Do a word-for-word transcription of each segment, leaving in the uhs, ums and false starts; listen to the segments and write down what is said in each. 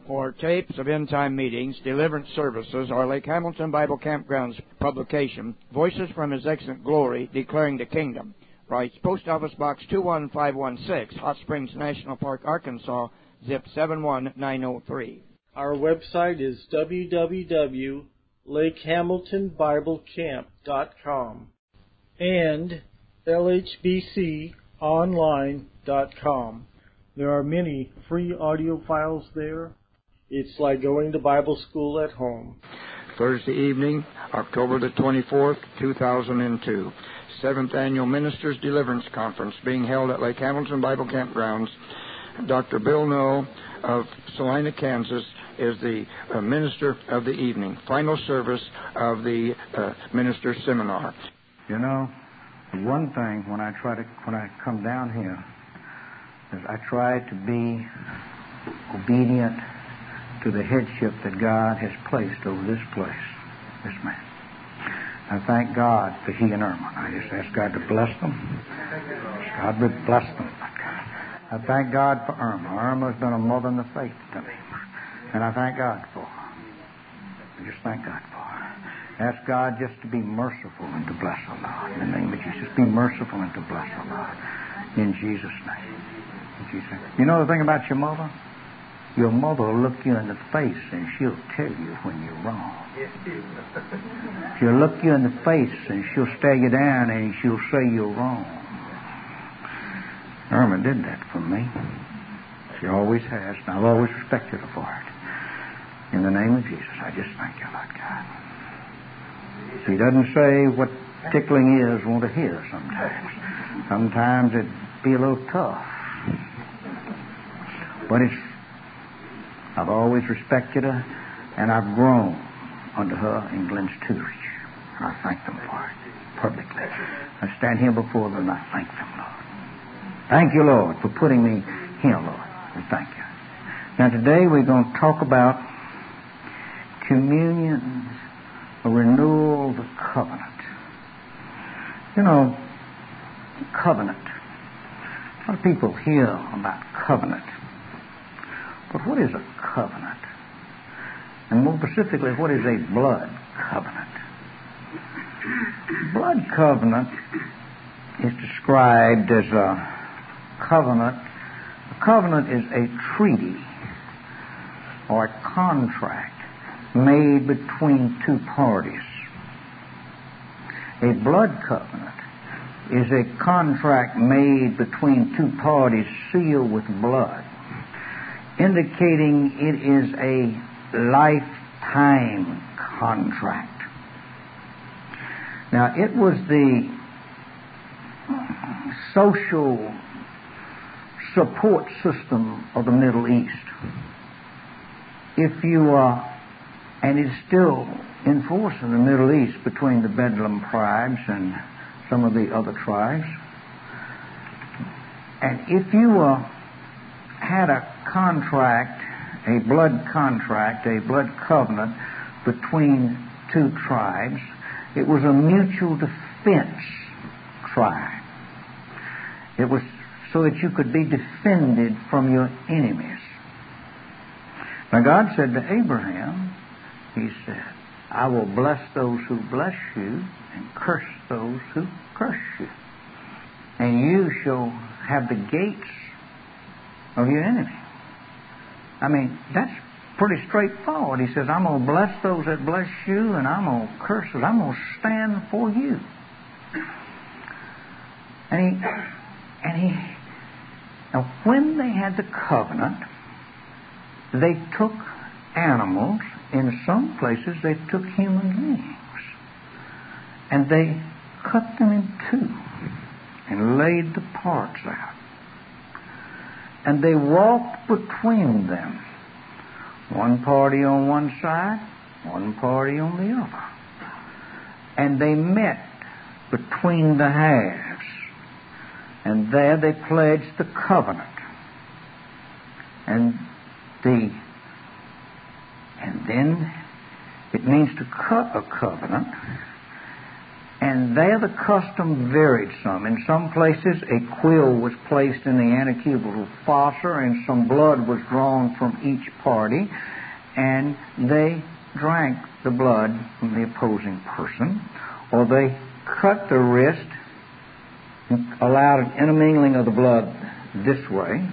For tapes of end-time meetings, deliverance services, or Lake Hamilton Bible Campground's publication, Voices from His Excellent Glory, Declaring the Kingdom. Writes Post Office Box two one five one six, Hot Springs National Park, Arkansas, zip seven one nine oh three. Our website is w w w dot lake hamilton bible camp dot com and l h b c online dot com. There are many free audio files there. It's like going to Bible school at home. Thursday evening, October the twenty-fourth, two thousand two. seventh Annual Ministers Deliverance Conference being held at Lake Hamilton Bible Campgrounds. Doctor Bill Noel of Salina, Kansas, is the uh, minister of the evening. Final service of the uh, minister seminar. You know, one thing when I try to when I come down here is I try to be obedient to the headship that God has placed over this place, this man. I thank God for he and Irma. I just ask God to bless them. God would bless them. I thank God for Irma. Irma's been a mother in the faith to me. And I thank God for her. I just thank God for her. Ask God just to be merciful and to bless her, Lord. In the name of Jesus, be merciful and to bless her, Lord. In Jesus' name. In Jesus' name. You know the thing about your mother? Your mother will look you in the face and she'll tell you when you're wrong. She'll look you in the face and she'll stare you down and she'll say you're wrong. Irma did that for me. She always has, and I've always respected her for it. In the name of Jesus, I just thank you, Lord God. She doesn't say what tickling ears want to hear sometimes. Sometimes it'd be a little tough. But it's I've always respected her, and I've grown under her and Glenn's tutorage. I thank them for it, publicly. I stand here before them and I thank them, Lord. Thank you, Lord, for putting me here, Lord. We thank you. Now, today we're going to talk about communion, a renewal of the covenant. You know, covenant. A lot of people hear about covenant. But what is a covenant? And more specifically, what is a blood covenant? Blood covenant is described as a covenant. A covenant is a treaty or a contract made between two parties. A blood covenant is a contract made between two parties sealed with blood, indicating it is a lifetime contract. Now, it was the social support system of the Middle East. If you are, and it's still in force in the Middle East between the Bedouin tribes and some of the other tribes. And if you uh, had a contract, a blood contract, a blood covenant between two tribes, it was a mutual defense tribe. It was so that you could be defended from your enemies. Now God said to Abraham, He said, I will bless those who bless you and curse those who curse you. And you shall have the gates of your enemy. I mean, that's pretty straightforward. He says, I'm going to bless those that bless you, and I'm going to curse those. I'm going to stand for you. And he, and he, now when they had the covenant, they took animals. In some places, they took human beings. And they cut them in two and laid the parts out. And they walked between them, one party on one side, one party on the other. And they met between the halves. And there they pledged the covenant. And the and then it means to cut a covenant. And And there the custom varied some. In some places a quill was placed in the antecubital fossa and some blood was drawn from each party, and they drank the blood from the opposing person, or they cut the wrist and allowed an intermingling of the blood this way.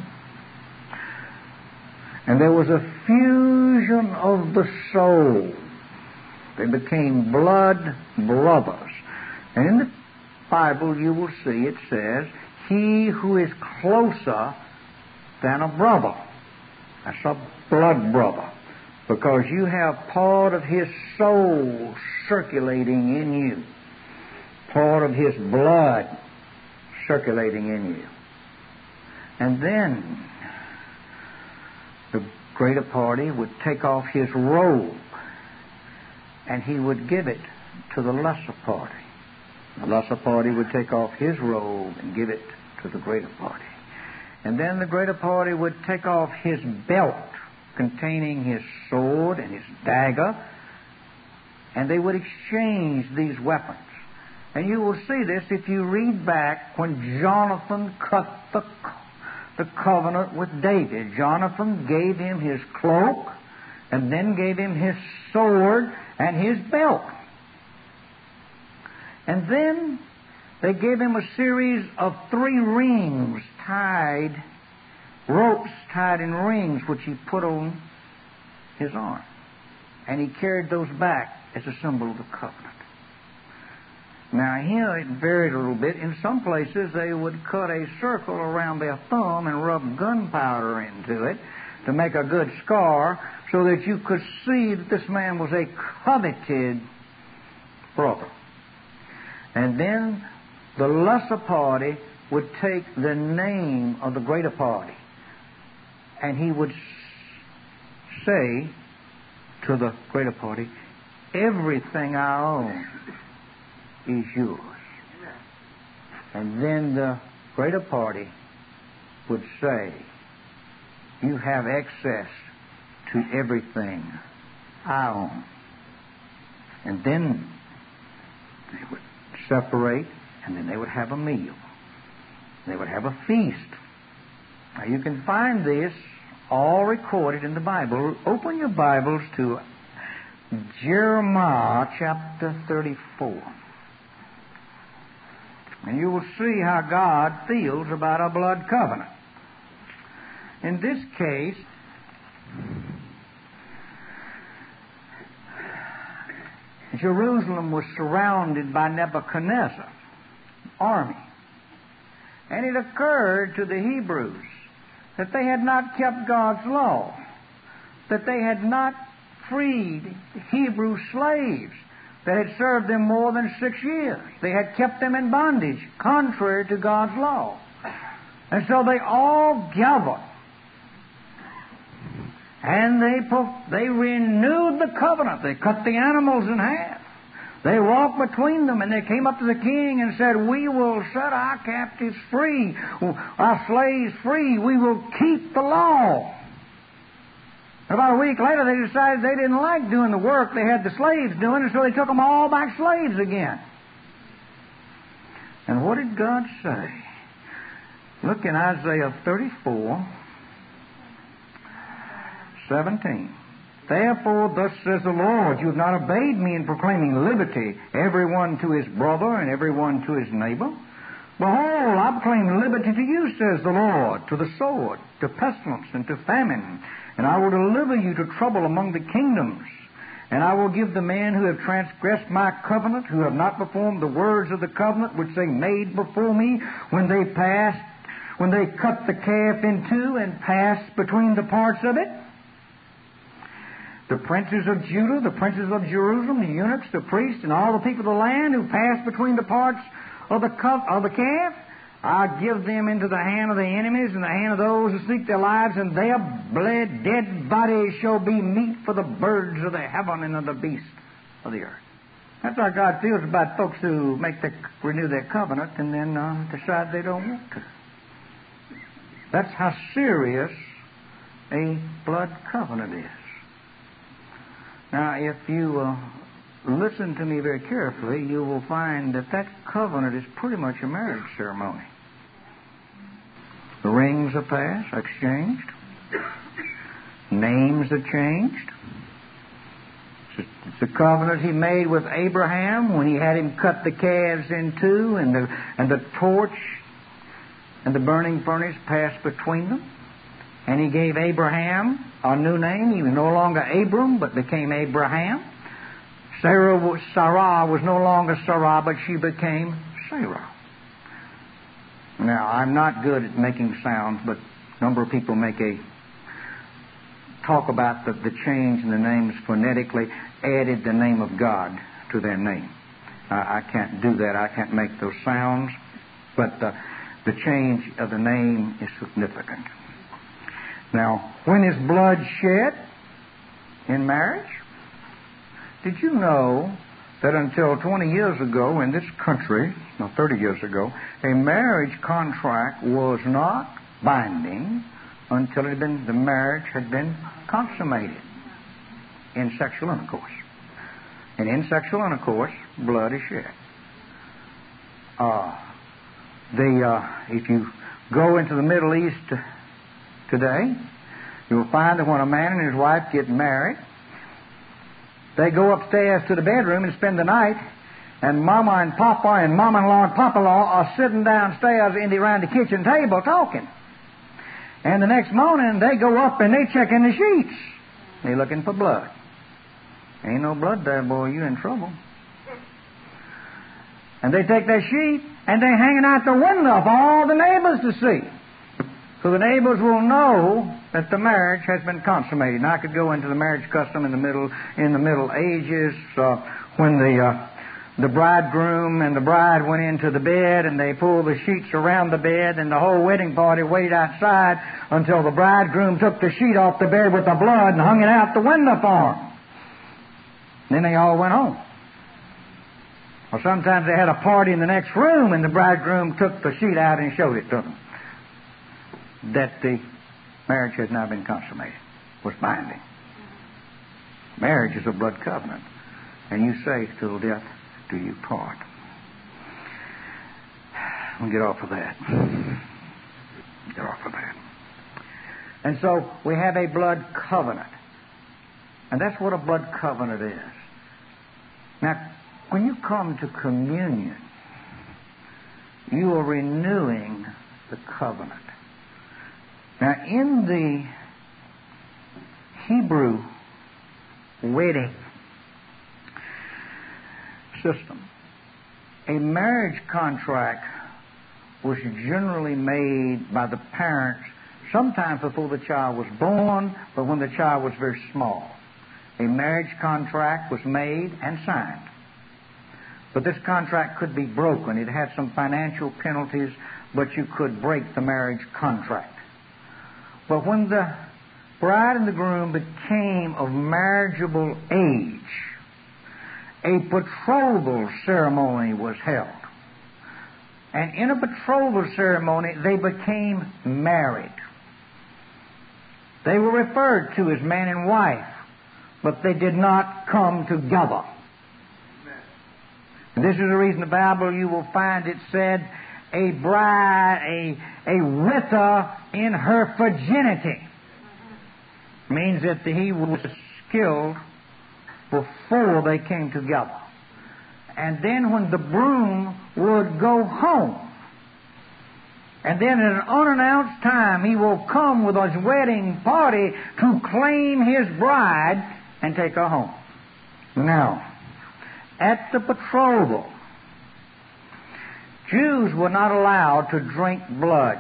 And there was a fusion of the soul. They became blood brothers. And in the Bible you will see it says, he who is closer than a brother. That's a blood brother. Because you have part of his soul circulating in you. Part of his blood circulating in you. And then the greater party would take off his robe and he would give it to the lesser party. The lesser party would take off his robe and give it to the greater party. And then the greater party would take off his belt containing his sword and his dagger, and they would exchange these weapons. And you will see this if you read back when Jonathan cut the, the covenant with David. Jonathan gave him his cloak and then gave him his sword and his belt. And then they gave him a series of three rings tied, ropes tied in rings, which he put on his arm. And he carried those back as a symbol of the covenant. Now here it varied a little bit. In some places they would cut a circle around their thumb and rub gunpowder into it to make a good scar so that you could see that this man was a coveted brother. And then the lesser party would take the name of the greater party, and he would say to the greater party, everything I own is yours. And then the greater party would say, you have access to everything I own. And then they would separate, and then they would have a meal. They would have a feast. Now you can find this all recorded in the Bible. Open your Bibles to Jeremiah chapter thirty-four. And you will see how God feels about a blood covenant. In this case, Jerusalem was surrounded by Nebuchadnezzar's army. And it occurred to the Hebrews that they had not kept God's law, that they had not freed Hebrew slaves that had served them more than six years. They had kept them in bondage, contrary to God's law. And so they all gathered. And they they renewed the covenant. They cut the animals in half. They walked between them, and they came up to the king and said, we will set our captives free, our slaves free. We will keep the law. About a week later, they decided they didn't like doing the work they had the slaves doing, and so they took them all back slaves again. And what did God say? Look in Isaiah thirty-four, seventeen. Therefore, thus says the Lord, you have not obeyed me in proclaiming liberty, everyone to his brother and everyone to his neighbor. Behold, I proclaim liberty to you, says the Lord, to the sword, to pestilence, and to famine. And I will deliver you to trouble among the kingdoms. And I will give the men who have transgressed my covenant, who have not performed the words of the covenant which they made before me, when they passed, when they cut the calf in two and passed between the parts of it. The princes of Judah, the princes of Jerusalem, the eunuchs, the priests, and all the people of the land who passed between the parts of the cup of the calf, I give them into the hand of the enemies and the hand of those who seek their lives, and their bled dead bodies shall be meat for the birds of the heaven and of the beasts of the earth. That's how God feels about folks who make the, renew their covenant and then uh, decide they don't want to. That's how serious a blood covenant is. Now, if you uh, listen to me very carefully, you will find that that covenant is pretty much a marriage ceremony. The rings are passed, exchanged. Names are changed. It's the covenant he made with Abraham when he had him cut the calves in two, and the, and the torch and the burning furnace passed between them. And he gave Abraham a new name. He was no longer Abram, but became Abraham. Sarah was, Sarah was no longer Sarah, but she became Sarah. Now, I'm not good at making sounds, but a number of people make a talk about the, the change in the names phonetically, added the name of God to their name. I, I can't do that. I can't make those sounds, but the, the change of the name is significant. Now, when is blood shed in marriage? Did you know that until twenty years ago in this country, no, thirty years ago, a marriage contract was not binding until it had been, the marriage had been consummated in sexual intercourse. And in sexual intercourse, blood is shed. Uh, the, uh, if you go into the Middle East today, you'll find that when a man and his wife get married, they go upstairs to the bedroom and spend the night, and Mama and Papa and Mama-in-law and Papa-in-law are sitting downstairs in the, around the kitchen table talking. And the next morning, they go up and they check in the sheets. They're looking for blood. Ain't no blood there, boy. You're in trouble. And they take their sheet and they hang it out the window for all the neighbors to see. So the neighbors will know that the marriage has been consummated. Now, I could go into the marriage custom in the middle in the Middle Ages uh, when the uh, the bridegroom and the bride went into the bed and they pulled the sheets around the bed, and the whole wedding party waited outside until the bridegroom took the sheet off the bed with the blood and hung it out the window for them. Then they all went home. Or sometimes they had a party in the next room and the bridegroom took the sheet out and showed it to them. That the marriage has now been consummated, was binding. Marriage is a blood covenant. And you say, till death do you part. We'll get off of that. Get off of that. And so we have a blood covenant. And that's what a blood covenant is. Now, when you come to communion, you are renewing the covenant. Now, in the Hebrew wedding system, a marriage contract was generally made by the parents sometimes before the child was born, but when the child was very small. A marriage contract was made and signed. But this contract could be broken. It had some financial penalties, but you could break the marriage contract. But when the bride and the groom became of marriageable age, a betrothal ceremony was held. And in a betrothal ceremony, they became married. They were referred to as man and wife, but they did not come together. And this is the reason the Bible, you will find it said, a bride, a, a widow in her virginity. Means that he was skilled before they came together. And then when the groom would go home, and then at an unannounced time he will come with his wedding party to claim his bride and take her home. Now, at the betrothal, Jews were not allowed to drink blood.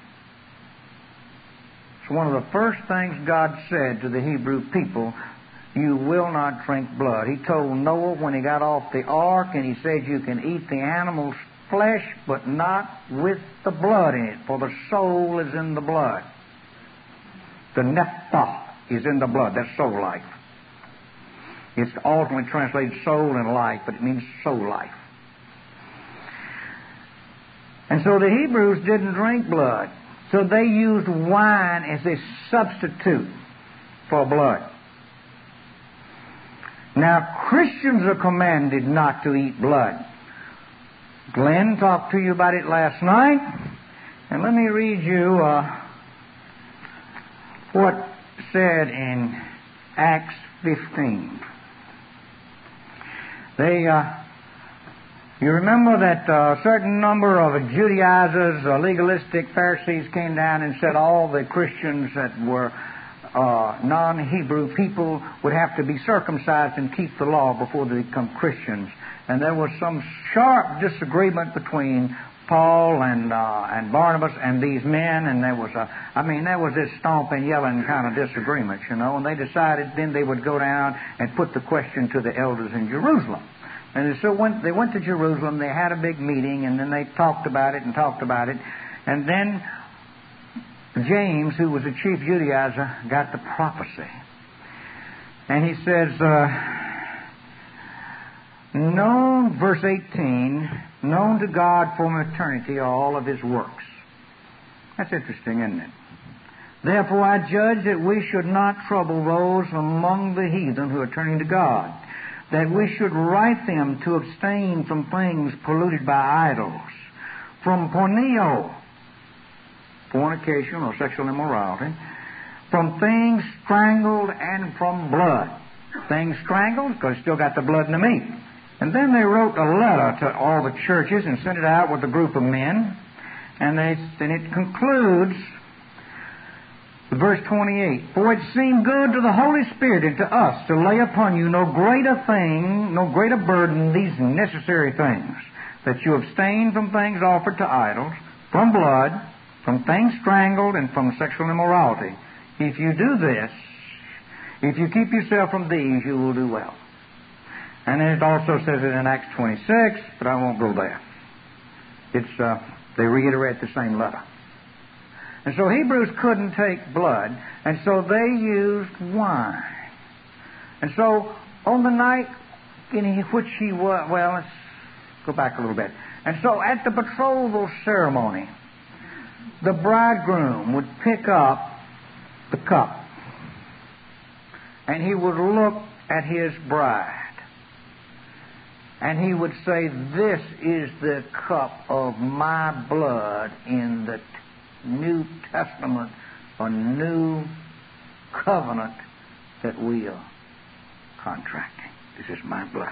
It's one of the first things God said to the Hebrew people, you will not drink blood. He told Noah when he got off the ark, and he said you can eat the animal's flesh, but not with the blood in it, for the soul is in the blood. The nephtha is in the blood. That's soul life. It's alternately translated soul and life, but it means soul life. And so the Hebrews didn't drink blood. So they used wine as a substitute for blood. Now, Christians are commanded not to eat blood. Glenn talked to you about it last night. And let me read you uh, what said in Acts fifteen. They, uh, you remember that a certain number of Judaizers, uh, legalistic Pharisees came down and said all the Christians that were uh, non-Hebrew people would have to be circumcised and keep the law before they become Christians. And there was some sharp disagreement between Paul and uh, and Barnabas and these men, and there was a, I mean, there was this stomping, yelling kind of disagreement, you know, and they decided then they would go down and put the question to the elders in Jerusalem. And so when they went to Jerusalem, they had a big meeting, and then they talked about it and talked about it, and then James, who was the chief Judaizer, got the prophecy. And he says, uh, known, verse eighteen, known to God from eternity are all of His works. That's interesting, isn't it? Therefore I judge that we should not trouble those among the heathen who are turning to God, that we should write them to abstain from things polluted by idols, from porneo, fornication or sexual immorality, from things strangled, and from blood. Things strangled, because still got the blood in the meat. And then they wrote a letter to all the churches and sent it out with a group of men. And they and it concludes, verse twenty-eight, for it seemed good to the Holy Spirit and to us to lay upon you no greater thing, no greater burden, these necessary things, that you abstain from things offered to idols, from blood, from things strangled, and from sexual immorality. If you do this, if you keep yourself from these, you will do well. And then it also says it in Acts twenty-six, but I won't go there. It's uh, they reiterate the same letter. And so Hebrews couldn't take blood, and so they used wine. And so on the night in which he was, well, let's go back a little bit. And so at the betrothal ceremony, the bridegroom would pick up the cup, and he would look at his bride. And he would say, this is the cup of my blood in the New Testament or New Covenant that we are contracting. This is my blood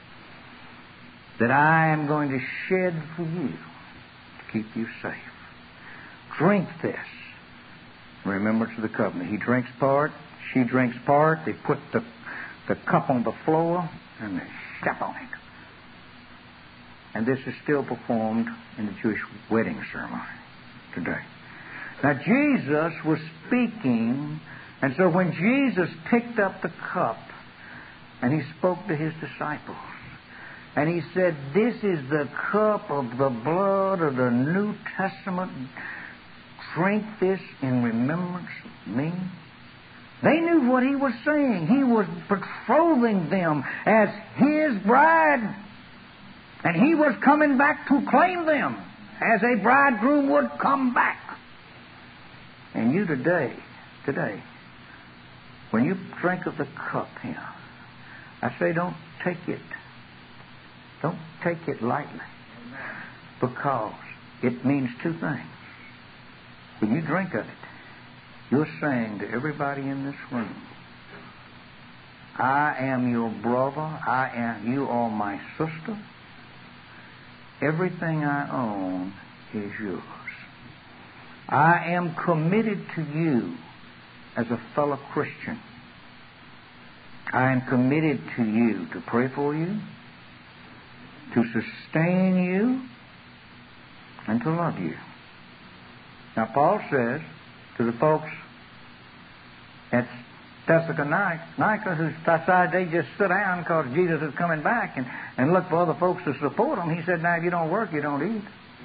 that I am going to shed for you to keep you safe. Drink this. Remembrance of the covenant. He drinks part, she drinks part. They put the, the cup on the floor and they step on it. And this is still performed in the Jewish wedding ceremony today. Now, Jesus was speaking, and so when Jesus picked up the cup and he spoke to his disciples, and he said, this is the cup of the blood of the New Testament. Drink this in remembrance of me. They knew what he was saying. He was betrothing them as his bride. And he was coming back to claim them as a bridegroom would come back. And you today, today, when you drink of the cup here, I say don't take it. Don't take it lightly. Because it means two things. When you drink of it, you're saying to everybody in this room, I am your brother, I am, you are my sister. Everything I own is yours. I am committed to you as a fellow Christian. I am committed to you to pray for you, to sustain you, and to love you. Now, Paul says to the folks at Thessalonica who decided they just sit down because Jesus is coming back and, and look for other folks to support them. He said, now, if you don't work, you don't eat.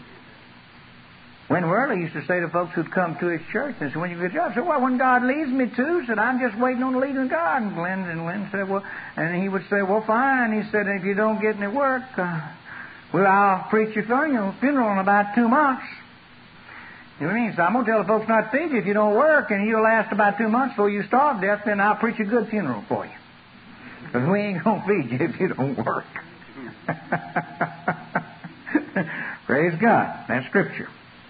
When Worley used to say to folks who'd come to his church, and said, when you get a job, I said, well, when God leads me to, said, I'm just waiting on the leading of God. And Glenn, and Glenn said, well, and he would say, well, fine. He said, if you don't get any work, uh, well, I'll preach your funeral, funeral in about two months. You know what I mean? So I'm going to tell the folks not to feed you if you don't work, and you'll last about two months before you starve to death, then I'll preach a good funeral for you. Because we ain't going to feed you if you don't work. Praise God. That's Scripture.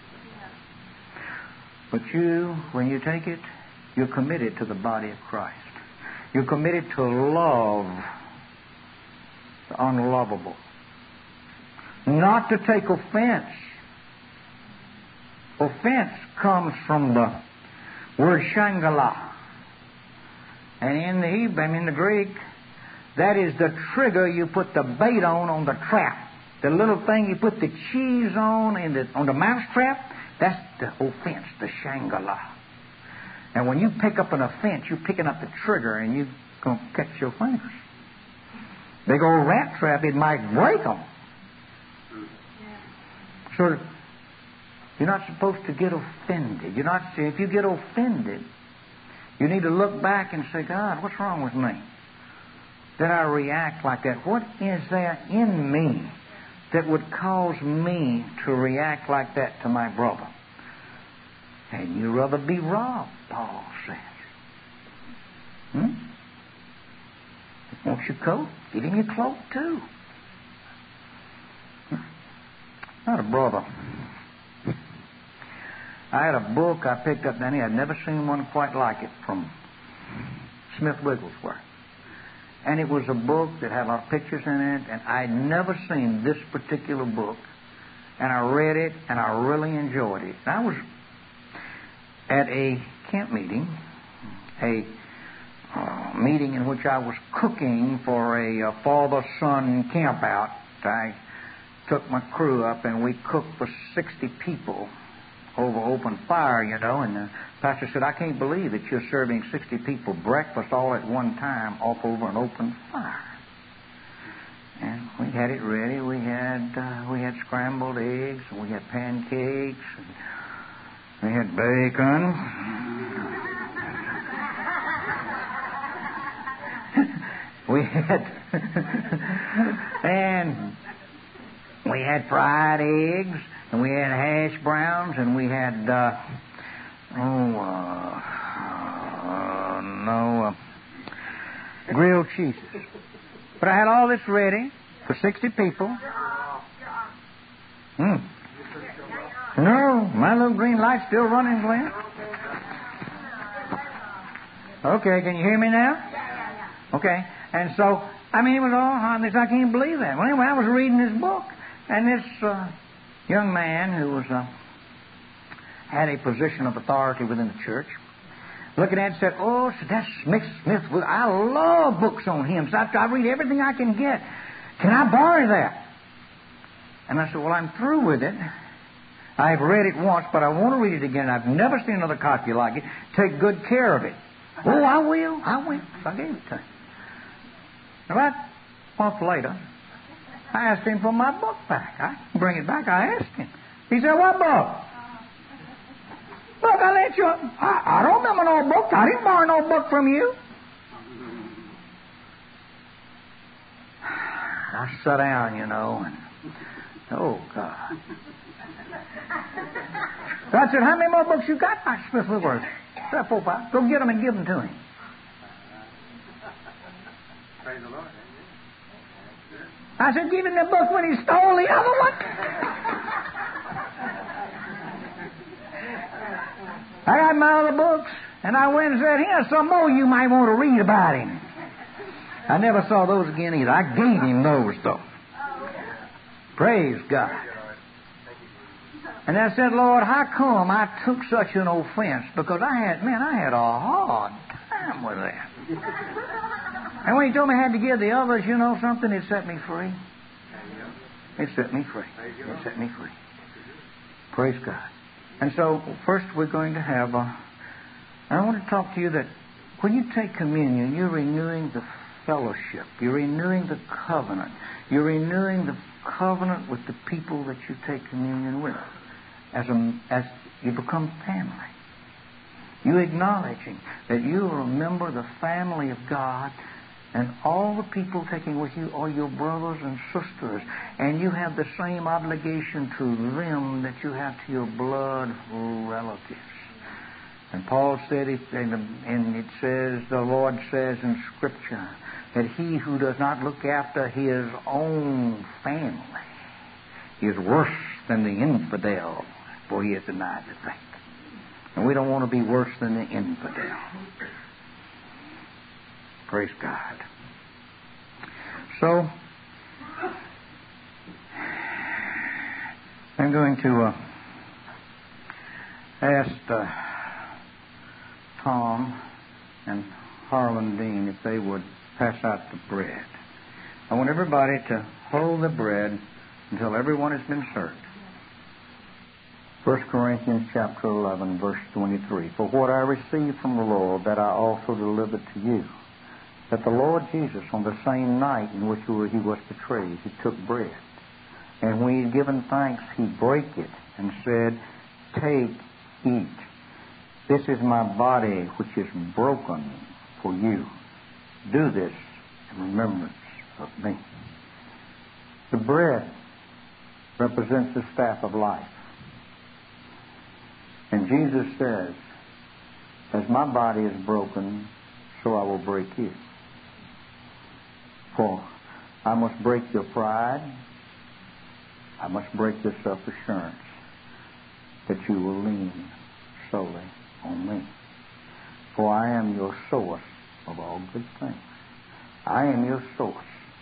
But you, when you take it, you're committed to the body of Christ. You're committed to love the unlovable. Not to take offense. Offense comes from the word shangala. And in the Hebrew, and in the Greek, that is the trigger you put the bait on on the trap. The little thing you put the cheese on in the, on the mouse trap, that's the offense, the shangala. And when you pick up an offense, you're picking up the trigger and you're going to catch your fingers. Big old rat trap, it might break them. So you're not supposed to get offended. You're not. If you get offended, you need to look back and say, God, what's wrong with me? Did I react like that? What is there in me that would cause me to react like that to my brother? And you'd rather be robbed, Paul says. Hmm? If he wants your coat, get him your cloak too. I had a brother. I had a book I picked up down here. I'd never seen one quite like it, from Smith Wigglesworth. And it was a book that had a lot of pictures in it, and I'd never seen this particular book. And I read it, and I really enjoyed it. And I was at a camp meeting, a uh, meeting in which I was cooking for a uh, father-son camp out. I took my crew up, and we cooked for sixty people over open fire, you know, and the pastor said, I can't believe that you're serving sixty people breakfast all at one time off over an open fire. And we had it ready. We had uh, we had scrambled eggs, and we had pancakes, and we had bacon. we had and we had fried eggs. And we had hash browns, and we had, uh, oh, uh, uh, no, uh, grilled cheeses. But I had all this ready for sixty people. Hmm. No, my little green light's still running, Glenn. Okay, can you hear me now? Okay. And so, I mean, it was all hot. I can't believe that. Well, anyway, I was reading this book, and this uh, young man who was uh, had a position of authority within the church, looking at it, said, "Oh, so that's Smith. Smith. I love books on him. So I, I read everything I can get. Can I borrow that?" And I said, "Well, I'm through with it. I've read it once, but I want to read it again. I've never seen another copy like it. Take good care of it." "Oh, I will. I will." So I gave it to him. About a month later, I asked him for my book back. I can bring it back. I asked him. He said, "What book?" "Look, I let you. I, I don't remember no book. I didn't borrow no book from you." I sat down, you know, and oh God. So I said, "How many more books you got?" I Smith Wigglesworth. Said, "Four, five. Go get them and give them to him." Praise the Lord. I said, "Give him the book when he stole the other one." I got my other books, and I went and said, "Here's some more you might want to read about him." I never saw those again either. I gave him those, though. Praise God. And I said, "Lord, how come I took such an offense?" Because I had, man, I had a hard time with that. And when he told me I had to give the others, you know something, it set me free. It set me free. It set me free. Praise God. And so, first we're going to have, uh, I want to talk to you that when you take communion, you're renewing the fellowship. You're renewing the covenant. You're renewing the covenant with the people that you take communion with. As, a, as you become family. You acknowledging that you are a member of the family of God, and all the people taking with you are your brothers and sisters, and you have the same obligation to them that you have to your blood relatives. And Paul said, it, and it says, the Lord says in Scripture, that he who does not look after his own family is worse than the infidel, for he has denied the faith. And we don't want to be worse than the infidel. Praise God. So, I'm going to uh, ask uh, Tom and Harlan Dean if they would pass out the bread. I want everybody to hold the bread until everyone has been served. First Corinthians chapter eleven, verse twenty-three. For what I received from the Lord, that I also delivered to you, that the Lord Jesus, on the same night in which he was betrayed, he took bread. And when he had given thanks, he brake it and said, Take, eat. This is my body which is broken for you. Do this in remembrance of me. The bread represents the staff of life. And Jesus says, as my body is broken, so I will break you. For I must break your pride. I must break your self-assurance that you will lean solely on me. For I am your source of all good things. I am your source.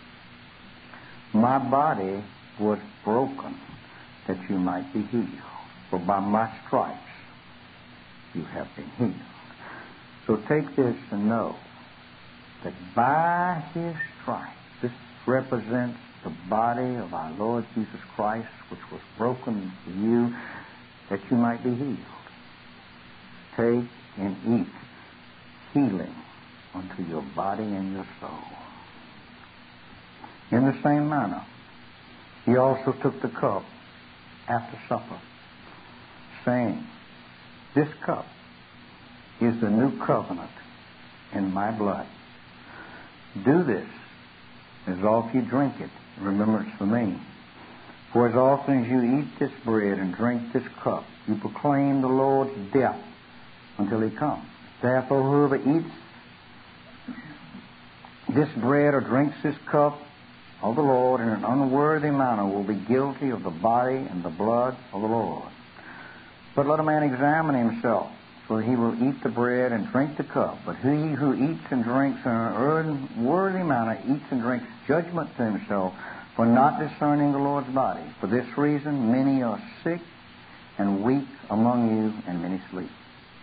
My body was broken that you might be healed. For by my stripes you have been healed. So take this and know that by his stripes, this represents the body of our Lord Jesus Christ, which was broken for you, that you might be healed. Take and eat healing unto your body and your soul. In the same manner, he also took the cup after supper, saying, This cup is the new covenant in my blood. Do this as oft you drink it in remembrance of me. For as often as you eat this bread and drink this cup, you proclaim the Lord's death until he comes. Therefore, whoever eats this bread or drinks this cup of the Lord in an unworthy manner will be guilty of the body and the blood of the Lord. But let a man examine himself, so that he will eat the bread and drink the cup. But he who eats and drinks in an unworthy manner eats and drinks judgment to himself, for not discerning the Lord's body. For this reason many are sick and weak among you, and many sleep.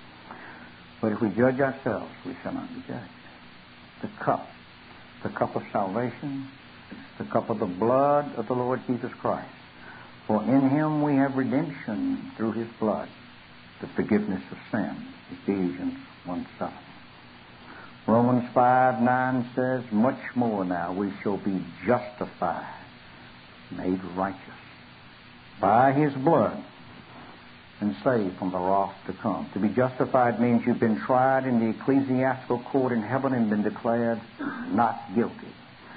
But if we judge ourselves, we shall not be judged. The cup, the cup of salvation, the cup of the blood of the Lord Jesus Christ. For in him we have redemption through his blood, the forgiveness of sin. Ephesians one seven. Romans five nine says, Much more now we shall be justified, made righteous by his blood, and saved from the wrath to come. To be justified means you've been tried in the ecclesiastical court in heaven and been declared not guilty.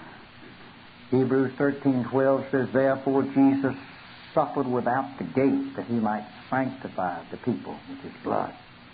Hebrews thirteen twelve says, Therefore Jesus suffered without the gate, that he might sanctify the people with his blood.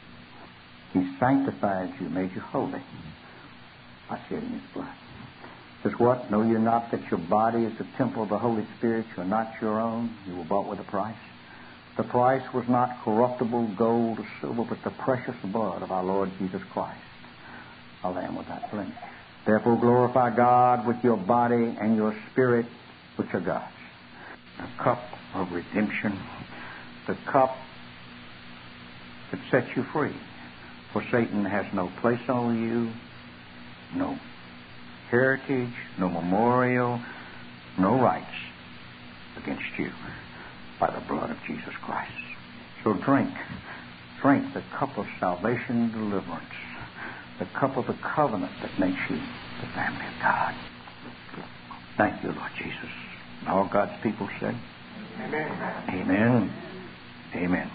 He sanctified you, made you holy by shedding his blood. Says what? Know you not that your body is the temple of the Holy Spirit? You are not your own. You were bought with a price. The price was not corruptible gold or silver, but the precious blood of our Lord Jesus Christ, a lamb without blemish. Therefore glorify God with your body and your spirit, which are God's. The cup of redemption, the cup that sets you free. For Satan has no place over you, no heritage, no memorial, no rights against you by the blood of Jesus Christ. So drink, drink the cup of salvation and deliverance, the cup of the covenant that makes you the family of God. Thank you, Lord Jesus. And all God's people said, Amen. Amen. Amen.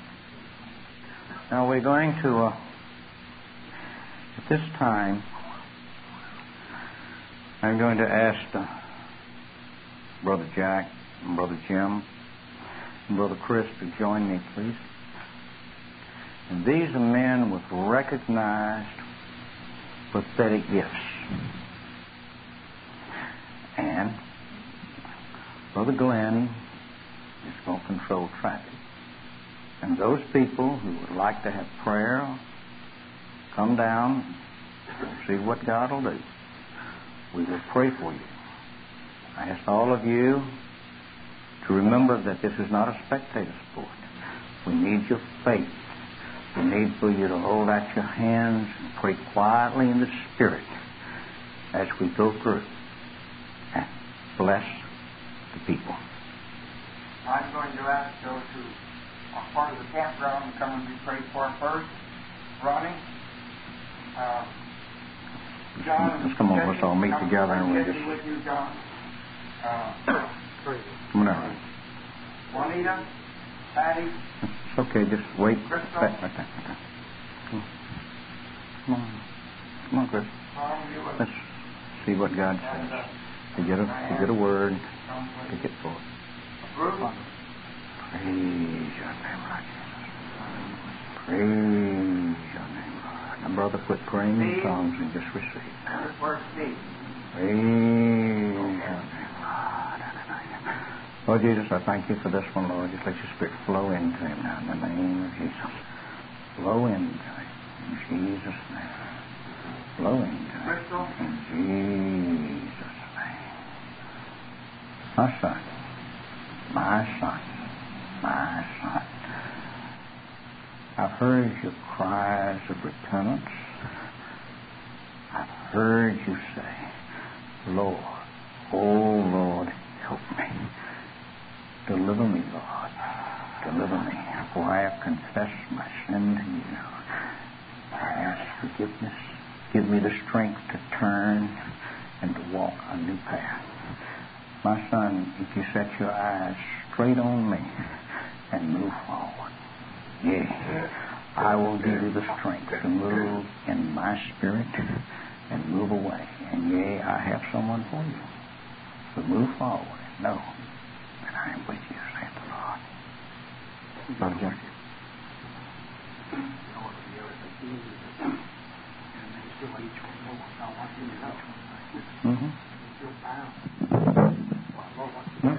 Now we're going to, uh, at this time, I'm going to ask uh, Brother Jack and Brother Jim and Brother Chris to join me, please. And these are men with recognized prophetic gifts. Brother Glenn is going to control traffic. And those people who would like to have prayer, come down and see what God will do. We will pray for you. I ask all of you to remember that this is not a spectator sport. We need your faith. We need for you to hold out your hands and pray quietly in the Spirit as we go through and bless the people. I'm going to ask those who are part of the campground to come and be prayed for first. Ronnie, uh, John, let's come on, let's all meet together and we'll just. With you, John. Uh, come on out. Juanita, Patty. It's okay, just wait. Crystal. Right, right, right, right. Come on, come on, Chris. Let's see what God says. You get a, you get a word, take it forth. Praise your name, Lord Jesus. Praise your name, Lord. Now, brother, quit praying in tongues and just receive. Praise your name, Lord. Lord Jesus, I thank you for this one, Lord. Just let your Spirit flow into him now in the name of Jesus. Flow into him in Jesus' name. Flow into him in Jesus' name. My son, my son, my son. I've heard your cries of repentance. I've heard you say, Lord, oh Lord, help me. Deliver me, Lord. Deliver me. For I have confessed my sin to you. I ask forgiveness. Give me the strength to turn and to walk a new path. My son, if you set your eyes straight on me and move forward, yeah, I will give you the strength to move in my spirit and move away. And yeah, I have someone for you. So move forward. Know that I am with you, saith the Lord. Brother Jackie. Mm-hmm. No.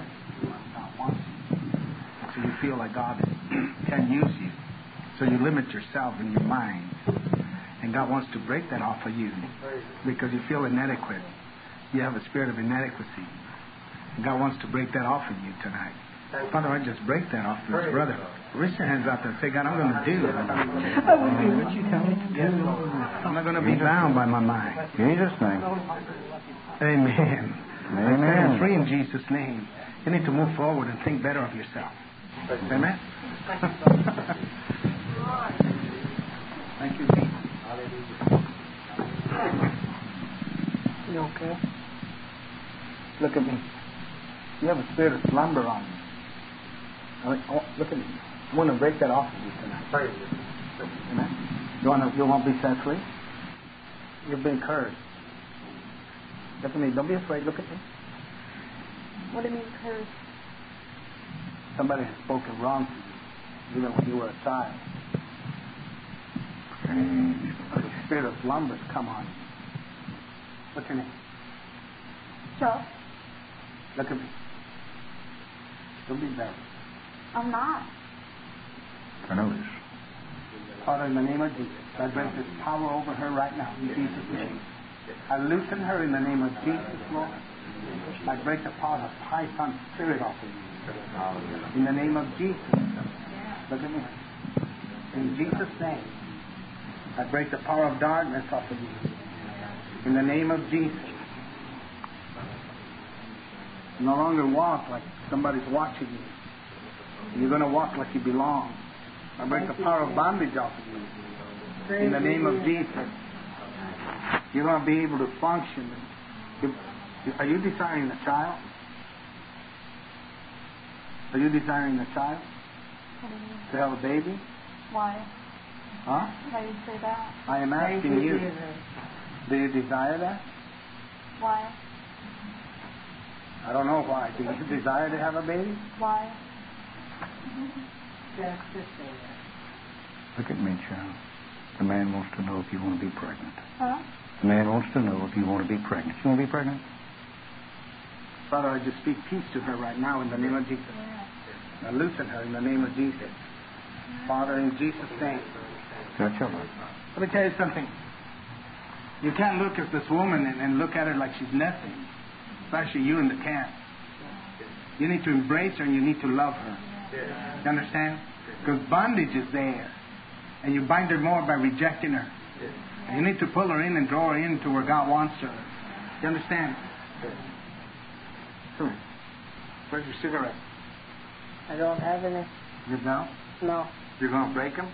So you feel like God can use you. So you limit yourself in your mind. And God wants to break that off of you because you feel inadequate. You have a spirit of inadequacy. And God wants to break that off of you tonight. Father, I just break that off of this brother. Raise your hands out there and say, God, I'm going to do it. I will do what you tell me to do. I'm not going to be bound by my mind. Jesus' name. Amen. Amen. I stand free in Jesus' name. You need to move forward and think better of yourself. Amen. Thank you, Jesus. You okay? Look at me. You have a spirit of slumber on you. Oh, look at me. I want to break that off of you tonight. Amen. You want to? You won't be set free. You've been cursed. Look at me. Don't be afraid. Look at me. What do you mean cursed? Somebody has spoken wrong to you, even when you were a child. The spirit of slumber has come on you. What's your name? Chuck. Look at me. Don't be bad. I'm not. I know this. Father, in the name of Jesus, I break this power over her right now in Jesus' name. I loosen her in the name of Jesus, Lord. I break the power of Python spirit off of you. In the name of Jesus. Look at me. In Jesus' name. I break the power of darkness off of you. In the name of Jesus. You no longer walk like somebody's watching you. You're going to walk like you belong. I break the power of bondage off of you. In the name of Jesus. You're going to be able to function. Are you desiring a child? Are you desiring a child? To have a baby? Why? Huh? Why do you say that? I am asking you. Do you desire that? Why? I don't know why. Do you desire to have a baby? Why? Look at me, child. The man wants to know if you want to be pregnant. Huh? The man wants to know if you want to be pregnant. You want to be pregnant? Father, I just speak peace to her right now in the name of Jesus. Now loosen her in the name of Jesus. Father, in Jesus' name. Touch her, Lord. Let me tell you something. You can't look at this woman and, and look at her like she's nothing. Especially you in the camp. You need to embrace her and you need to love her. You understand? Because bondage is there. And you bind her more by rejecting her. And you need to pull her in and draw her in to where God wants her. You understand? Come here. Where's your cigarette? I don't have any. You don't? No. You're going to break them?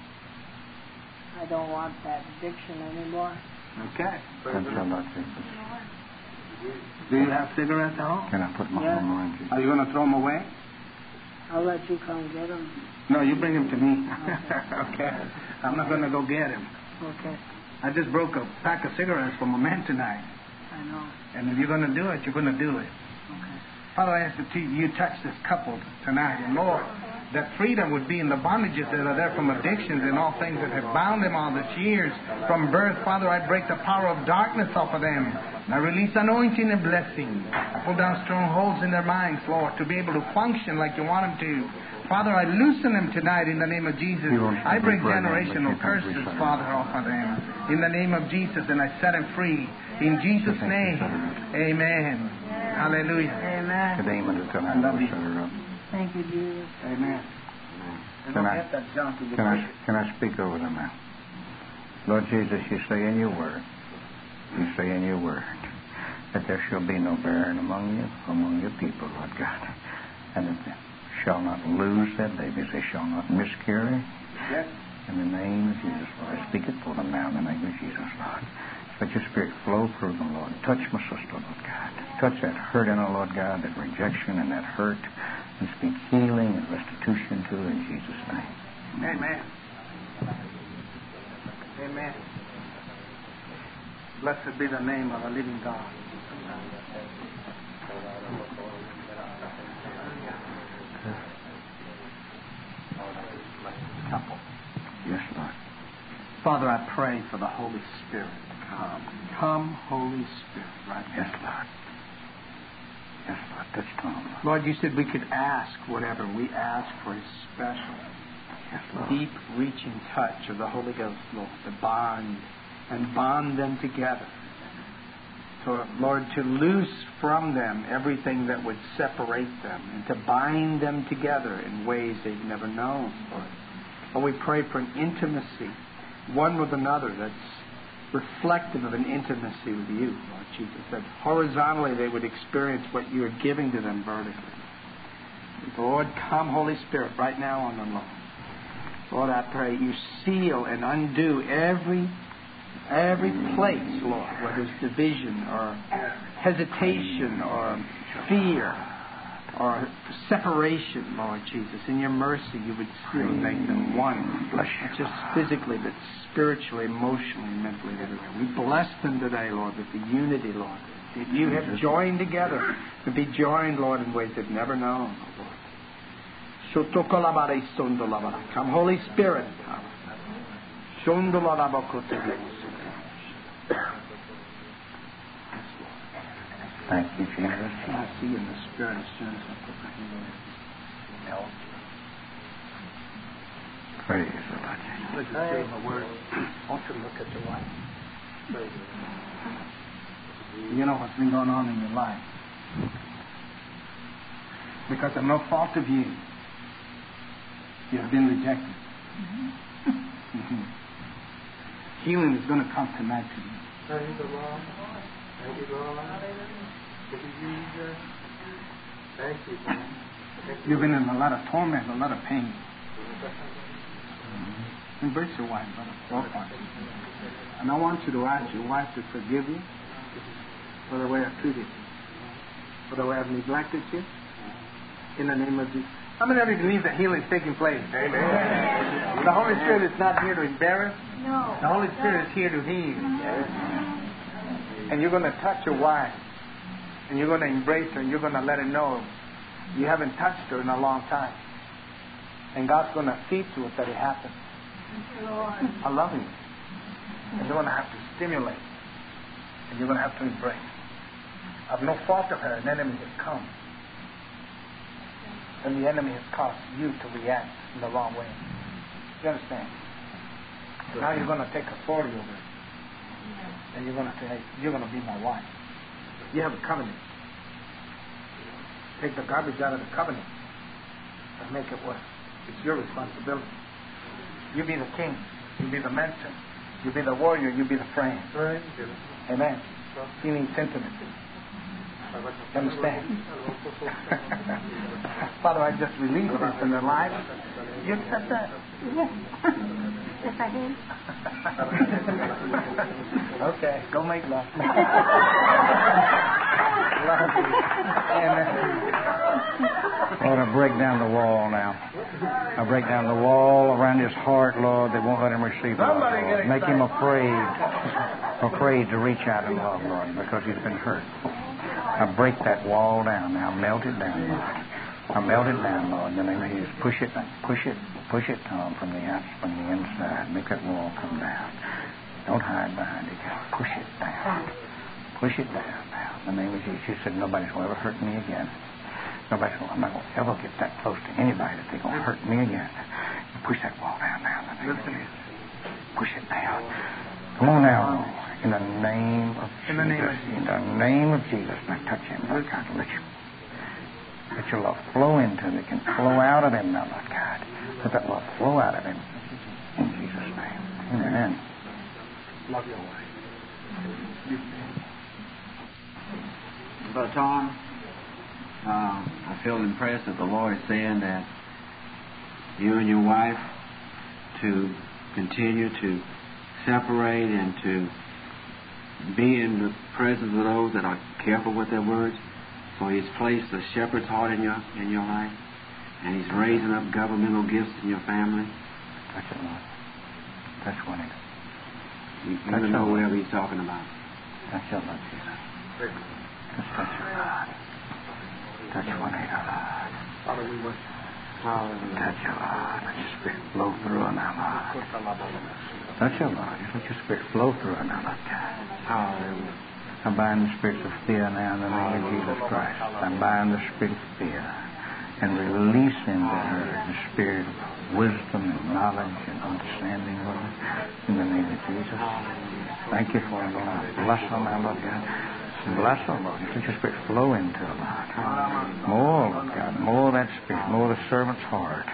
I don't want that addiction anymore. Okay. Touch her, Lord Jesus. Do you have cigarettes at home? Can I put my Yes. arm around you? Are you going to throw them away? I'll let you come get them. No, you bring them to me. Okay. Okay. I'm not going to go get them. Okay. I just broke a pack of cigarettes from a man tonight. I know. And if you're going to do it, you're going to do it. Okay. Father, I ask that you, you touch this couple tonight. And Lord, that freedom would be in the bondages that are there from addictions and all things that have bound them all these years from birth. Father, I break the power of darkness off of them. And I release anointing and blessing. I pull down strongholds in their minds, Lord, to be able to function like you want them to. Father, I loosen them tonight in the name of Jesus. I break generational curses, Father, off of them. In the name of Jesus, and I set them free. In Jesus' name, amen. Hallelujah. Amen. Today, I'm going to tell I love you. her up. Thank you, Jesus. Amen. And Can don't I- get that junk in your Can I, brain. can I speak over them now? Lord Jesus, you say in your word, you say in your word, that there shall be no barren among you, among your people, Lord God. And that they shall not lose their babies, they shall not miscarry. Yes. In the name of Jesus, Lord, I speak it for them now in the name of Jesus, Lord. Let your spirit flow through them, Lord. Touch my sister, Lord God. Touch that hurt in her, Lord God, that rejection and that hurt, and speak healing and restitution to her in Jesus' name. Amen. Amen. Blessed be the name of the living God. Couple. Yes, Lord. Father, I pray for the Holy Spirit to come. Come, Holy Spirit, right Yes, now. Lord. Yes, Lord. Touch Tom, Lord. Lord, you said we could ask whatever. We ask for a special, Yes, Lord. deep reaching touch of the Holy Ghost, Lord, to bond and bond them together. So, Lord, to loose from them everything that would separate them and to bind them together in ways they've never known, Lord. Lord, we pray for an intimacy, one with another, that's reflective of an intimacy with you, Lord Jesus, that horizontally they would experience what you are giving to them vertically. Lord, come, Holy Spirit, right now on them, Lord. Lord, I pray you seal and undo every every place, Lord, where there's division or hesitation or fear or separation, Lord Jesus. In your mercy, you would seal and make them one, not just physically, but spiritually, emotionally, mentally, everywhere. We bless them today, Lord, with the unity, Lord, that you have joined together to be joined, Lord, in ways they've never known, Lord. Come, Holy Spirit, come. Thank you, Jesus. I see in the Spirit as soon as I put my hand on it. Praise the Lord Jesus. Let's just give him a word. I want you to look at your life. You know what's been going on in your life. Because of no fault of you, you have been rejected. Mm-hmm. Mm-hmm. Healing is going to come tonight to you. Thank you, Lord. Thank you, Lord. Thank you, Jesus. Thank you, Lord. You've been in a lot of torment, a lot of pain. Embrace your wife, brother. Walk on. And I want you to ask your wife to forgive you for the way I've treated you, for the way I've neglected you. In the name of Jesus. How many of you believe that healing is taking place? Amen. The Holy Spirit is not here to embarrass. No. The Holy Spirit is here to heal. And you're going to touch your wife. And you're going to embrace her. And you're going to let her know you haven't touched her in a long time. And God's going to see to it that it happens. I love you. And you're going to have to stimulate. And you're going to have to embrace. of no fault of her, an enemy has come. And the enemy has caused you to react in the wrong way. You understand? So now you're going to take authority over it. And you're going to say, hey, you're going to be my wife. You have a covenant. Take the garbage out of the covenant and make it work. It's your responsibility. You be the king. You be the mentor. You be the warrior. You be the friend. Right. Amen. He needs intimacy. You understand? Father, I just release this in their lives. You accept that? Yes. Yes, I did. Okay, go make love. Amen. Lord, I break down the wall now. I break down the wall around his heart, Lord, that won't let him receive love, Lord. Make him afraid, afraid to reach out and love, Lord, because he's been hurt. I break that wall down now. Melt it down, Lord. I melt it down, Lord, in the name of Jesus. Push it, push it, push it, Tom, from the outside, from the inside. Make that wall come down. Don't hide behind it. Just push it down. Push it down now. In the name of Jesus. You said nobody's going to ever hurt me again. Nobody's going, I'm not going to ever get that close to anybody that they're going to hurt me again. You push that wall down now in the name of Jesus. Push it down. Come on now. In the name of Jesus. In the name of Jesus. In the name of Jesus. Now touch him, Lord God. Let you. Let your love flow into him. It can flow out of him now, Lord God. Let that love flow out of him. In Jesus' name. Amen. Love your wife. Brother Tom, uh, I feel impressed that the Lord is saying that you and your wife to continue to separate and to be in the presence of those that are careful with their words. So He's placed a shepherd's heart in your in your life, and He's raising up governmental gifts in your family. Touch it, Lord. Touch one of You, you don't know whatever He's talking about. Touch it, Lord Jesus. Just touch it, Lord. Touch one of your Lord. Father, we worship. Hallelujah. Touch your Lord. Let your spirit flow through her now, Lord. Touch your Lord. Just let your spirit flow through her now, Lord God. Hallelujah. I bind the spirits of fear now in the name of Jesus Christ. I bind the spirit of fear and release into her the spirit of wisdom and knowledge and understanding, Lord, in the name of Jesus. Thank you for it, Lord. Bless her now, Lord God. Bless her, Lord. Let your spirit flow into her, Lord. More, Lord God. More of that spirit. More of the servant's heart.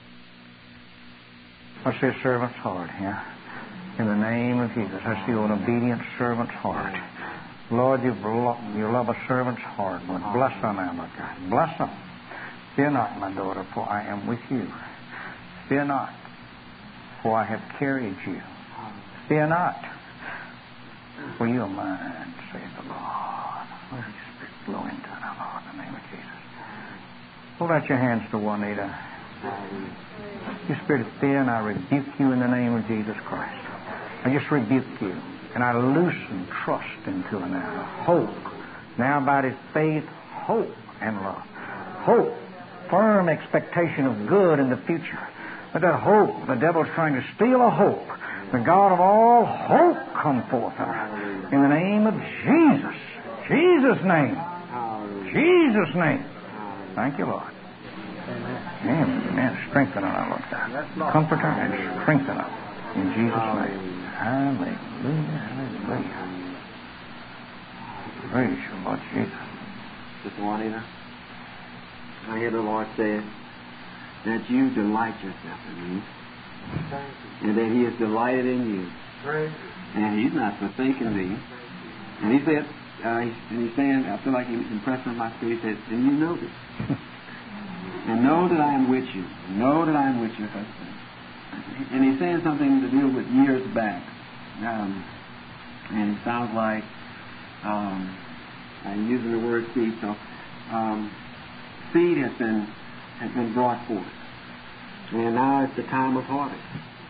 I see a servant's heart here. In the name of Jesus. I see an obedient servant's heart. Lord, you, you love a servant's heart. Lord, bless her now, Lord God. Bless her. Fear not, my daughter, for I am with you. Fear not, for I have carried you. Fear not, for you are mine, saith the Lord. Let your spirit flow into her now, Lord, in the name of Jesus. Hold out your hands to Juanita. You spirit of fear, and I rebuke you in the name of Jesus Christ. I just rebuke you. And I loosen trust into her now. Hope. Now by His faith, hope and love. Hope. Firm expectation of good in the future. But that hope, the devil's trying to steal a hope. The God of all hope come forth her. In the name of Jesus. Jesus' name. Jesus' name. Thank you, Lord. Amen. Amen. Strengthen her, Lord God. Comfort her and strengthen her. In Jesus' name. Hallelujah, hallelujah. Praise you, Lord Jesus. Sister Juanita, I hear the Lord say that you delight yourself in me, and that He is delighted in you, and He's not forsaken thee. And He said, uh, and He's saying, I feel like He impressed on my spirit, He said, and you know this. And know that I am with you. Know that I am with you, husband. And He's saying something to deal with years back. Um, and it sounds like um, I'm using the word seed. So um, seed has been has been brought forth, and now it's the time of harvest.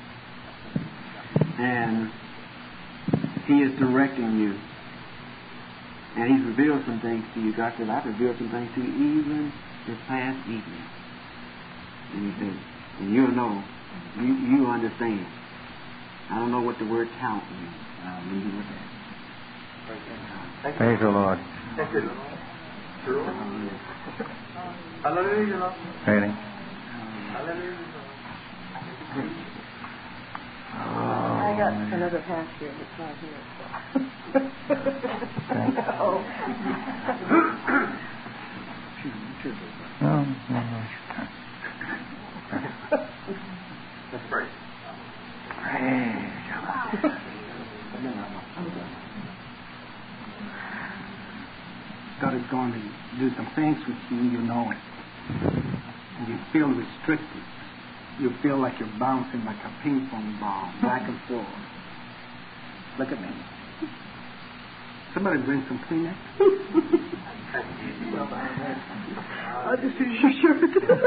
And He is directing you, and He's revealed some things to you. God said, I've revealed some things to you even this past evening. And He said, and you'll know. You, you understand. I don't know what the word count means. Uh, when you look at it. Praise the Lord. Thank you. Hallelujah. Really? Hallelujah. I got another pass here that's not here. Oh. No, no, no. Let's pray. Praise God is going to do some things with you, you know it. And you feel restricted. You feel like you're bouncing like a ping pong ball, back and forth. Look at me. Somebody bring some Kleenex. I just see your shirt.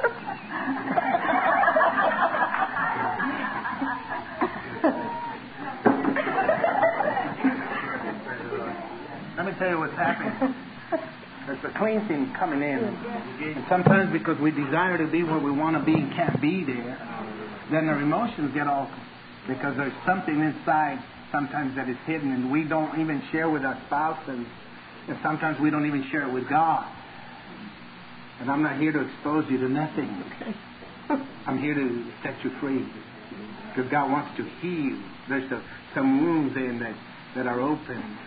Let me tell you what's happening. There's a cleansing coming in. And sometimes because we desire to be where we want to be and can't be there, then our emotions get all... Because there's something inside sometimes that is hidden and we don't even share with our spouse, and, and sometimes we don't even share it with God. And I'm not here to expose you to nothing, okay? I'm here to set you free. Because God wants to heal. There's a, some wounds in that, that are open.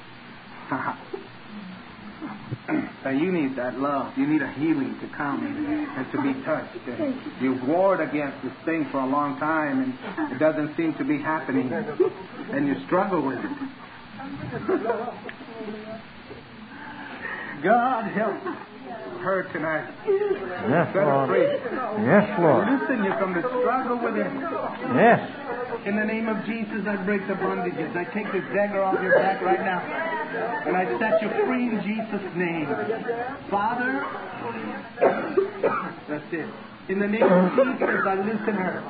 And you need that love. You need a healing to come and to be touched. And you've warred against this thing for a long time and it doesn't seem to be happening. And you struggle with it. God help her tonight. Yes, Set her Lord. free. Yes, Lord. Loosen you from the struggle with it. Yes. In the name of Jesus, I break the bondages. I take this dagger off your back right now. And I set you free in Jesus' name. Father, that's it. In the name of Jesus, I loosen her.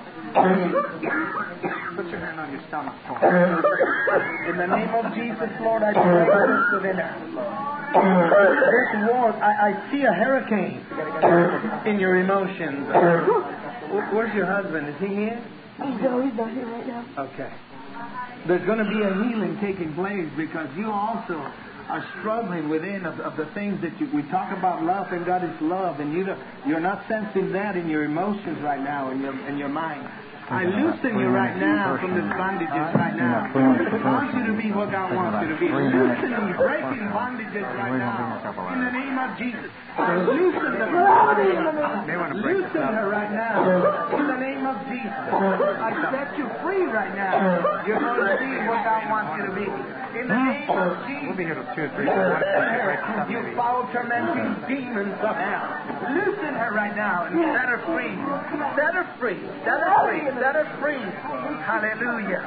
Put your hand on your stomach, Paul. In the name of Jesus, Lord, I pray this within her. This war, I, I see a hurricane in your emotions. Where's your husband? Is he here? No, he's not here right now. Okay. There's going to be a healing taking place because you also are struggling within of, of the things that you, we talk about love, and God is love, and you don't, you're not sensing that in your emotions right now, in your in your mind. I loosen you right now from the bondages right now. I want you to be what God wants you to be. Loosening, breaking bondages right now. In the name of Jesus. I loosen them. Loosen her right now. In the name of Jesus. I set you free right now. You're going to see what God wants you to be. In the name of Jesus. We'll be here till two or three. You foul tormenting demons of hell. Loosen her right now and set her free. Set her free. Set her free. Set her free. Hallelujah.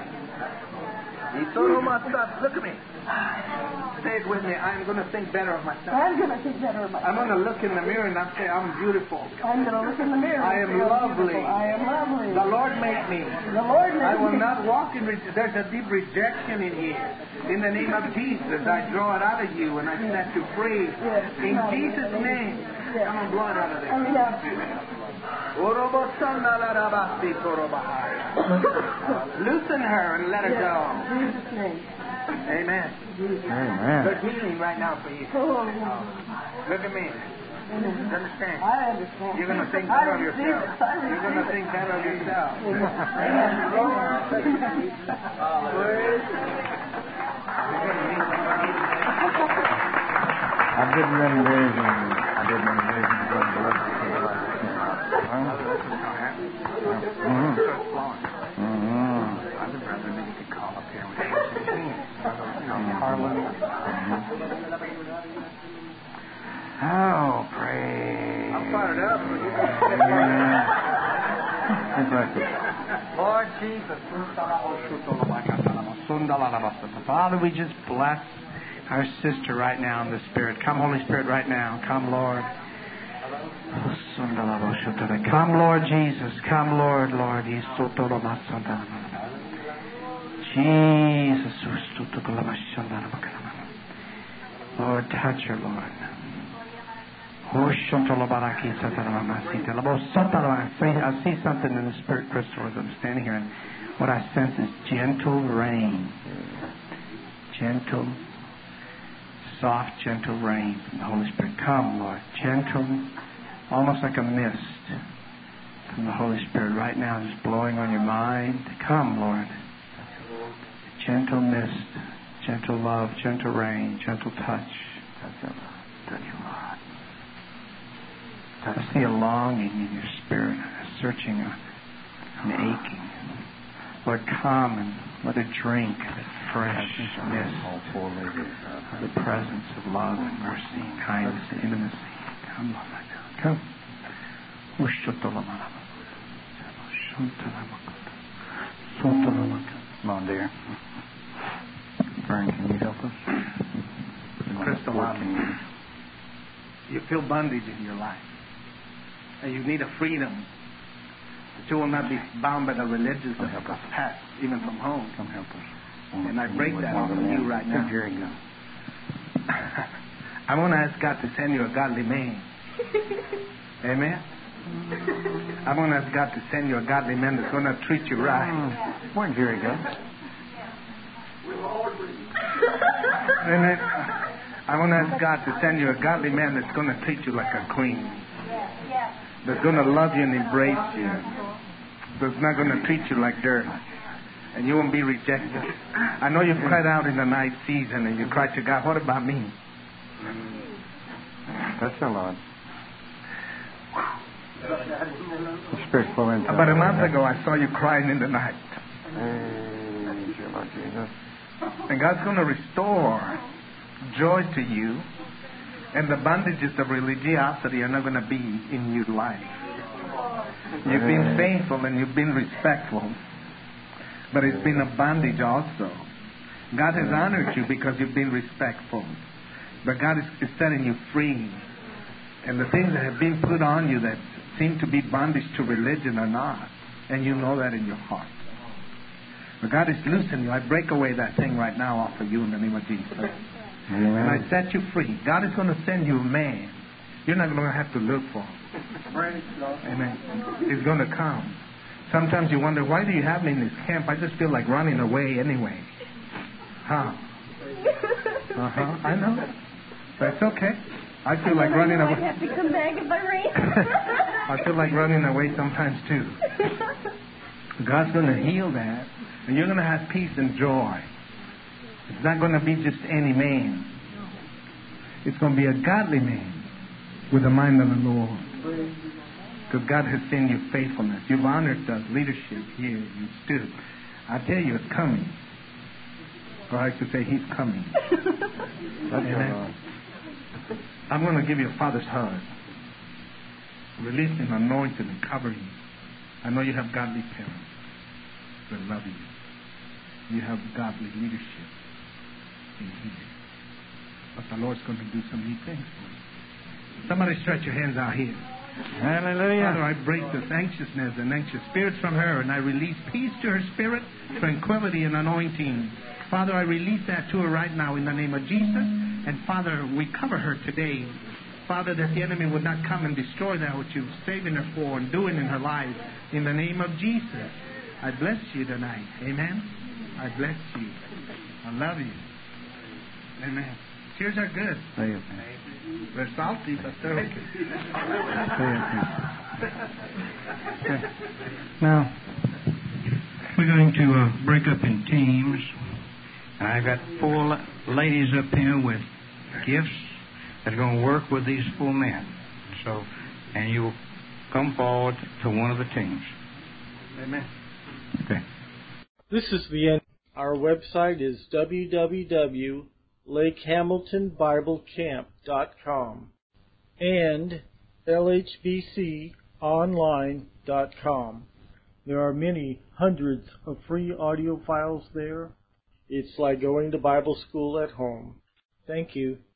Look at me. Say it with me. I'm going to think better of myself. I'm going to think better of myself. I'm going to look in the mirror and I'll say, I'm beautiful. I'm going to look in the mirror. I am lovely. I am lovely. The Lord made me. The Lord made me. I will not walk in... Re- There's a deep rejection in here. In the name of Jesus, I draw it out of you and I set you free. Yes. In Jesus' name. Yes. Come on, blow it out of there. I mean, yeah. Loosen her and let her go. In Jesus' name. Amen. Amen. There's healing right now for you. Oh, Look at me. You understand? I understand. You're going to think I better of receive yourself. it. I You're going to receive think better of yourself. I didn't envision. I didn't envision what the Lord would be like. Mm-hmm. Mm-hmm. I would rather that you could call up here with you know, Harlan. Oh, praise. I'm fired up. Lord Jesus. Father, we just bless our sister right now in the Spirit. Come, Holy Spirit, right now. Come, Lord. Come, Lord Jesus. Come, Lord, Lord. Jesus. Lord, touch her, Lord. I see something in the Spirit, Crystal, as I'm standing here, and what I sense is gentle rain. gentle, soft, gentle rain from the Holy Spirit. Come, Lord. Gentle, almost like a mist from the Holy Spirit right now, just blowing on your mind. Come, Lord. Gentle mist, gentle love, gentle rain, gentle touch. Touch you, Lord. I see a longing in your spirit, a searching, a, an aching. Lord, come and let her drink this fresh mist, the presence of love and mercy, kindness and intimacy. Come, Lord, come. Come on, dear. Fern, can you help us? Crystal, um, you feel bondage in your life. And you need a freedom that you will not be bound by the religions of the past, even from home. Come help us. And I break that off of you right now. Here you go. I want to ask God to send you a godly man. Amen? I want to ask God to send you a godly man that's going to treat you right. Well, here you go. Amen. I want to ask God to send you a godly man that's going to treat you like a queen. That's going to love you and embrace you. That's not going to treat you like dirt. And you won't be rejected. I know you've cried out in the night season and you cried to God, what about me? That's the Lord. The Spirit flow into About a month ago, I saw you crying in the night. And God's going to restore joy to you. And the bondages of religiosity are not going to be in your life. You've been faithful and you've been respectful. But it's been a bondage also. God has honored you because you've been respectful. But God is, is setting you free. And the things that have been put on you that seem to be bondage to religion are not. And you know that in your heart. But God is loosening you. I break away that thing right now off of you in the name of Jesus. Amen. And I set you free. God is going to send you a man. You're not going to have to look for him. Amen. He's going to come. Sometimes you wonder, why do you have me in this camp? I just feel like running away anyway. Huh? Uh-huh. I know. That's okay. I feel like running away. I have to come back if I rain. I feel like running away sometimes too. God's going to heal that. And you're going to have peace and joy. It's not going to be just any man. It's going to be a godly man with the mind of the Lord. Because God has seen your faithfulness. You've honored the leadership here. You stood. I tell you, it's coming. Or I should say, He's coming. Amen. I'm going to give you a father's hug. Release Him, anoint Him, and cover you. I know you have godly parents that love you. You have godly leadership in here. But the Lord's going to do some neat things for you. Somebody stretch your hands out here. Hallelujah. Father, I break this anxiousness and anxious spirits from her, and I release peace to her spirit, tranquility and anointing. Father, I release that to her right now in the name of Jesus. And Father, we cover her today. Father, that the enemy would not come and destroy that which you're saving her for and doing in her life. In the name of Jesus, I bless you tonight. Amen. I bless you. I love you. Amen. Tears are good. They're salty, but they're okay. Okay. Now, we're going to uh, break up in teams. And I've got four ladies up here with gifts that are going to work with these four men. So, and you will come forward to one of the teams. Amen. Okay. This is the end. Our website is w w w dot lake hamilton bible camp dot com and l h b c online dot com. There are many hundreds of free audio files there. It's like going to Bible school at home. Thank you.